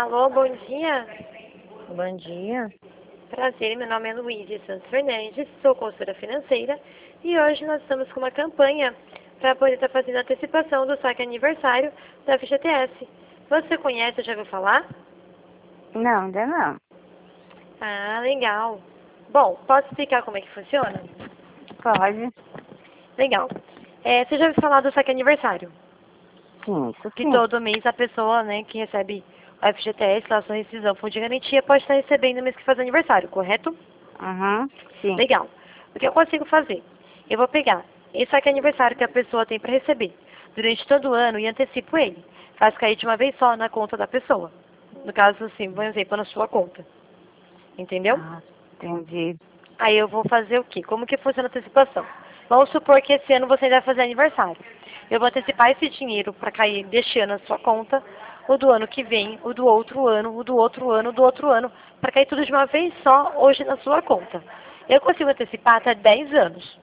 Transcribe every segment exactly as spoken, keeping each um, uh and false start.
Alô, bom dia. Bom dia. Prazer, meu nome é Luísa Santos Fernandes, sou consultora financeira e hoje nós estamos com uma campanha para poder estar fazendo a antecipação do saque aniversário da F G T S. Você conhece, já ouviu falar? Não, ainda não. Ah, legal. Bom, posso explicar como é que funciona? Pode? Legal. É, você já ouviu falar do saque aniversário? Sim, isso Que sim. todo mês a pessoa, né, que recebe o F G T S, Lação de Rescisão, Fundo de Garantia, pode estar recebendo no mês que faz aniversário, correto? Uhum, sim. Legal. O que eu consigo fazer? Eu vou pegar esse saque aniversário que a pessoa tem para receber durante todo o ano e antecipo ele. Faz cair de uma vez só na conta da pessoa. No caso, assim, por exemplo, na sua conta. Entendeu? Ah, entendi. Aí eu vou fazer o quê? Como que funciona a antecipação? Vamos supor que esse ano você ainda vai fazer aniversário. Eu vou antecipar esse dinheiro para cair deste ano na sua conta, o do ano que vem, o do outro ano, o do outro ano, o do outro ano, para cair tudo de uma vez só hoje na sua conta. Eu consigo antecipar até dez anos.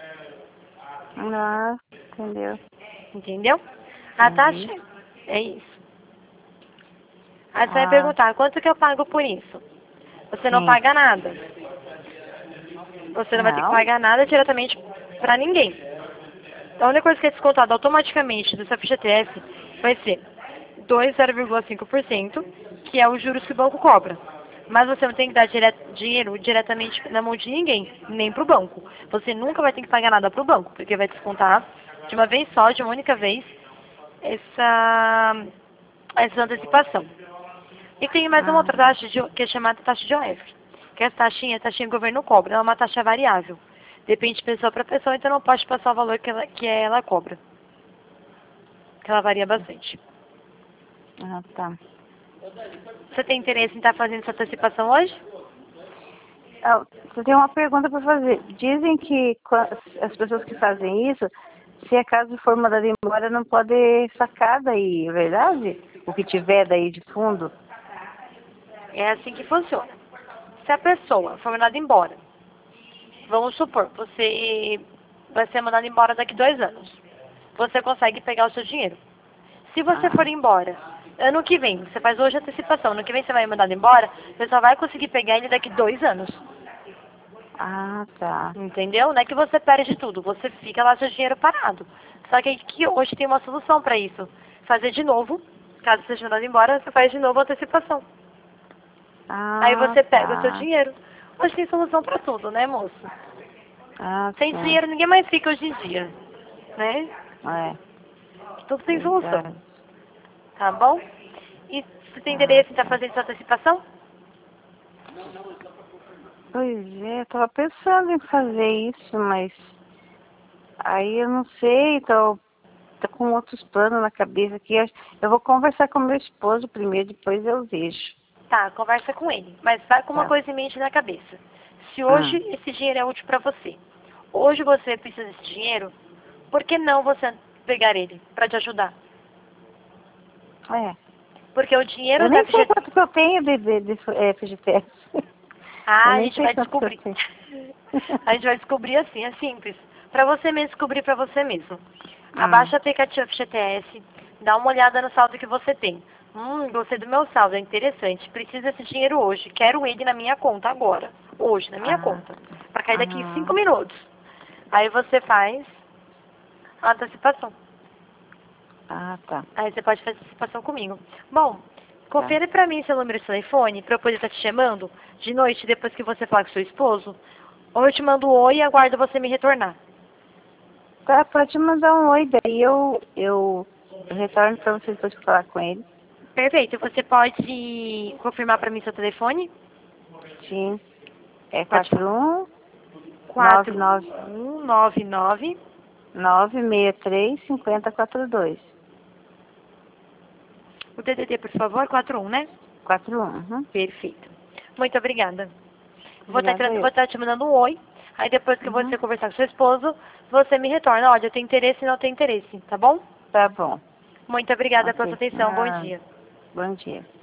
Ah, entendeu? Entendeu? A Entendi. taxa é isso. Aí você vai Ah, perguntar, quanto que eu pago por isso? Você não sim. paga nada. Você não vai ter que Não? pagar nada diretamente para ninguém. A única coisa que é descontada automaticamente do seu F G T S vai ser dois vírgula cinco por cento, que é os juros que o banco cobra. Mas você não tem que dar dire dinheiro diretamente na mão de ninguém, nem para o banco. Você nunca vai ter que pagar nada para o banco, porque vai descontar de uma vez só, de uma única vez, essa, essa antecipação. E tem mais uma outra Ah, taxa de, que é chamada taxa de O F. Que essa taxinha, a taxinha que o governo cobra, ela é uma taxa variável. Depende de pessoa para pessoa, então não pode passar o valor que ela, que ela cobra. Que ela varia bastante. ah, tá. Você tem interesse em estar fazendo essa antecipação hoje? Ah, você tem uma pergunta para fazer. Dizem que qua- as pessoas que fazem isso, se acaso for mandado embora, não pode sacar daí, é verdade? O que tiver daí de fundo? É assim que funciona. Se a pessoa for mandada embora, vamos supor, você vai ser mandado embora daqui dois anos. Você consegue pegar o seu dinheiro. Se você for Ah, embora, ano que vem, você faz hoje a antecipação, ano que vem você vai mandado embora, você só vai conseguir pegar ele daqui dois anos. ah, tá. Entendeu? Não é que você perde tudo, você fica lá seu dinheiro parado. Só que aqui hoje tem uma solução para isso. Fazer de novo, caso seja mandado embora, você faz de novo a antecipação. Aí Ah, você pega o seu tá. dinheiro. Hoje tem solução para tudo, né, moço? Ah, Sem sim. dinheiro ninguém mais fica hoje em dia, né? É, Tudo tem solução, verdade. tá bom? E você tem Ah, interesse em estar tá. fazendo essa antecipação? Pois é, eu tava pensando em fazer isso, mas aí eu não sei, tô, tô com outros planos na cabeça aqui. Eu eu vou conversar com meu esposo primeiro, depois eu vejo. Tá, conversa com ele, mas vai com uma Tá. coisa em mente na cabeça. Se hoje Hum. esse dinheiro é útil para você, hoje você precisa desse dinheiro, por que não você pegar ele para te ajudar? É. Porque o Eu dinheiro da nem sei F G T... quanto que eu tenho de, de, de é, F G T S. Eu Ah, a nem gente sei vai quanto que eu descobrir. tenho. A gente vai descobrir assim, é simples. Para você mesmo descobrir para você mesmo. Hum. Abaixa o aplicativo F G T S, dá uma olhada no saldo que você tem. Hum, gostei do meu saldo, é interessante. Preciso desse dinheiro hoje. Quero ele na minha conta agora. Hoje, na minha Ah, conta. Para cair daqui em cinco uhum. minutos. Aí você faz a antecipação. Ah, tá. Aí você pode fazer antecipação comigo. Bom, Tá. confere pra mim seu número de telefone para eu poder estar te chamando de noite depois que você falar com seu esposo. Ou eu te mando um oi e aguardo você me retornar. Tá, pode mandar um oi, daí eu, eu, eu retorno pra você depois que falar com ele. Perfeito. Você pode confirmar para mim seu telefone? Sim. É Pode quatro falar. um nove quatro nove um nove nove. nove seis três cinco zero quatro dois. O D D D, por favor, quatro um, né? quatro um. Uhum. Perfeito. Muito obrigada. Vou estar, Obrigada te- vou eu. estar te mandando um oi. Aí depois que Uhum. você conversar com seu esposo, você me retorna. Olha, eu tenho interesse e não tenho interesse, tá bom? Tá bom. Muito obrigada pela sua Ok. atenção. Bom Ah, dia. bom dia.